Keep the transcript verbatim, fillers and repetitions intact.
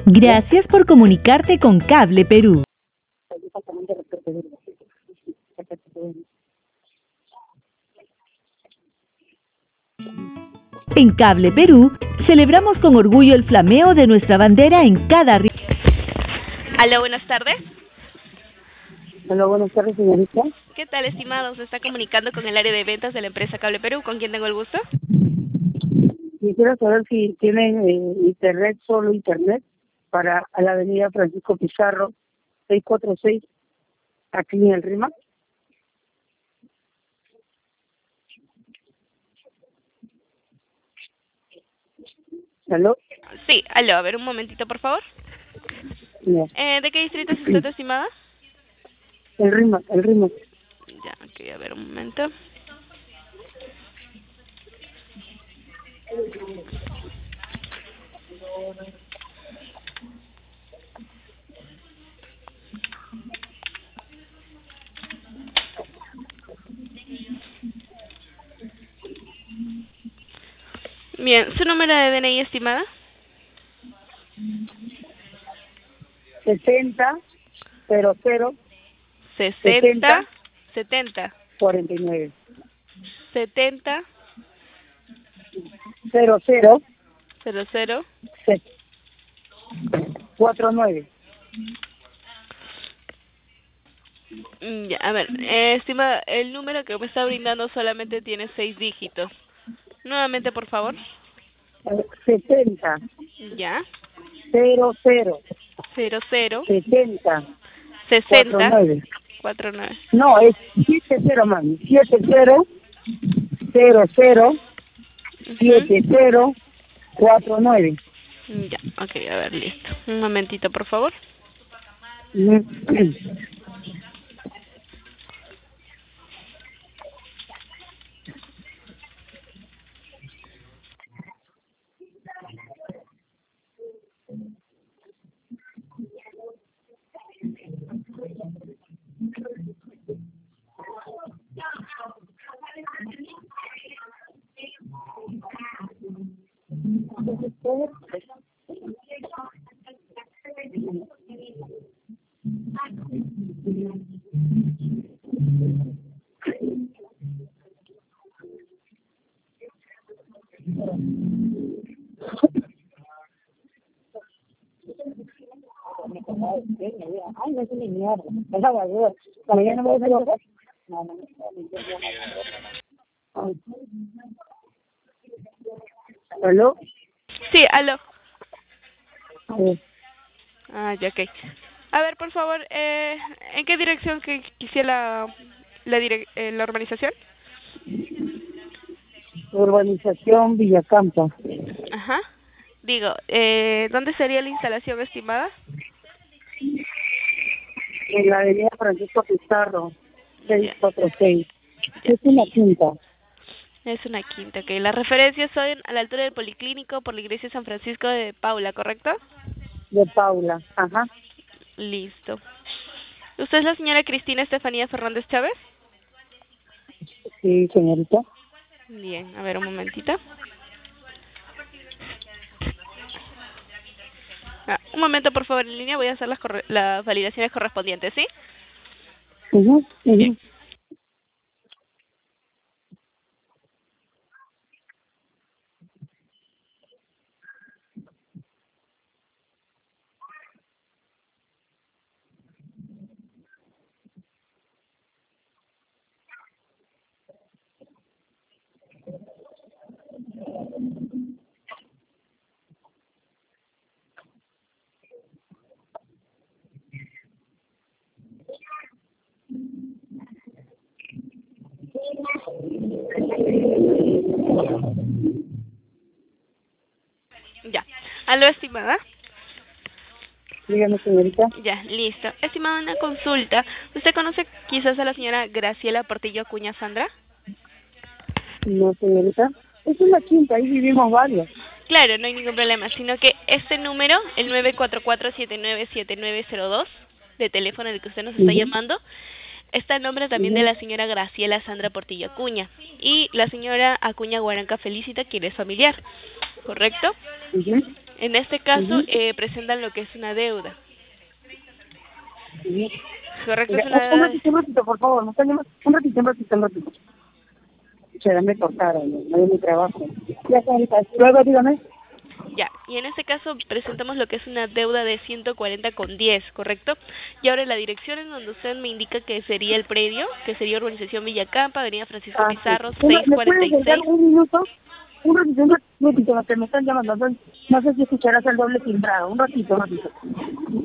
Gracias por comunicarte con Cable Perú. En Cable Perú, celebramos con orgullo el flameo de nuestra bandera en cada ri- Aló, buenas tardes. Hola, buenas tardes, señorita. ¿Qué tal, estimados? Se está comunicando con el área de ventas de la empresa Cable Perú. ¿Con quién tengo el gusto? Quisiera saber si tienen eh, internet, solo internet, para a la avenida Francisco Pizarro, seiscientos cuarenta y seis, aquí en el Rima. ¿Aló? Sí, aló, a ver, un momentito, por favor. No. Eh, ¿De qué distrito es usted, estimada? El Rima, el Rima. Ya, ok, a ver, un momento. Bien, ¿su número de D N I, estimada? sesenta, cero cero, sesenta, setenta, setenta, cuarenta y nueve. setenta, cero cero, cero cero. cuarenta y nueve. Mm, Ya, a ver, eh, estimada, el número que me está brindando solamente tiene seis dígitos. Nuevamente, por favor. setenta, Ya, cero cero, cero cero, setenta, sesenta, cuarenta y nueve. cuarenta y nueve. No, es siete cero, mami. siete cero, cero cero, siete cero, cuatro nueve. Ya, ok, a ver, listo. Un momentito, por favor. Ay, no es una mierda. Esa basura. Cuando ya no voy a hacer cosas. No, no, no. ¿Aló? Sí, aló. A ver, Ah, ya, ok. A ver, por favor, eh, ¿en qué dirección que quisiera la, la, dire- eh, la urbanización? urbanización Villacampa, Ajá. Digo, eh, ¿dónde sería la instalación, estimada? en la avenida Francisco Pizarro, Ya, seiscientos cuarenta y seis. ya, Es una listo. quinta Es una quinta, ok. Las referencias son a la altura del Policlínico por la iglesia San Francisco de Paula, ¿correcto? de Paula. Ajá. Listo. ¿Usted es la señora Cristina Estefanía Fernández Chávez? Sí, señorita. Bien, a ver, un momentito. Ah, un momento, por favor, en línea. Voy a hacer las, corre- las validaciones correspondientes, ¿sí? Ujú, Bien. ujú. Ya. ¿Aló, estimada? Dígame, señorita. Ya, listo. Estimada, una consulta. ¿Usted conoce quizás a la señora Graciela Portillo Acuña Sandra? No, señorita. Es una quinta, ahí vivimos varios. Claro, no hay ningún problema, sino que este número, el nueve cuatro cuatro siete nueve siete nueve cero dos, de teléfono al que usted nos está Ujú, llamando, está en nombre también de ujú, la señora Graciela Sandra Portillo Acuña y la señora Acuña Guaranca Felicita, quien es familiar, ¿correcto? ujú. En este caso, Ujú. eh, presentan lo que es una deuda. Sí. Correcto, Mira, es un, un una... ratito, un ratito, por favor, no están llamando. Un ratito, un ratito, un ratito. Se me cortaron, no no es mi trabajo. Ya está, ahorita. Luego dígame. Ya, y en este caso presentamos lo que es una deuda de ciento cuarenta con diez, ¿correcto? Y ahora la dirección en donde usted me indica que sería el predio, que sería Urbanización Villacampa, Avenida Francisco Ah, sí. Pizarro, Una- ¿Me puedes dar seiscientos cuarenta y seis. un minuto? Un ratito, un ratito, que me están llamando. No sé, no sé si escucharás el doble timbrado. Un ratito, un ratito.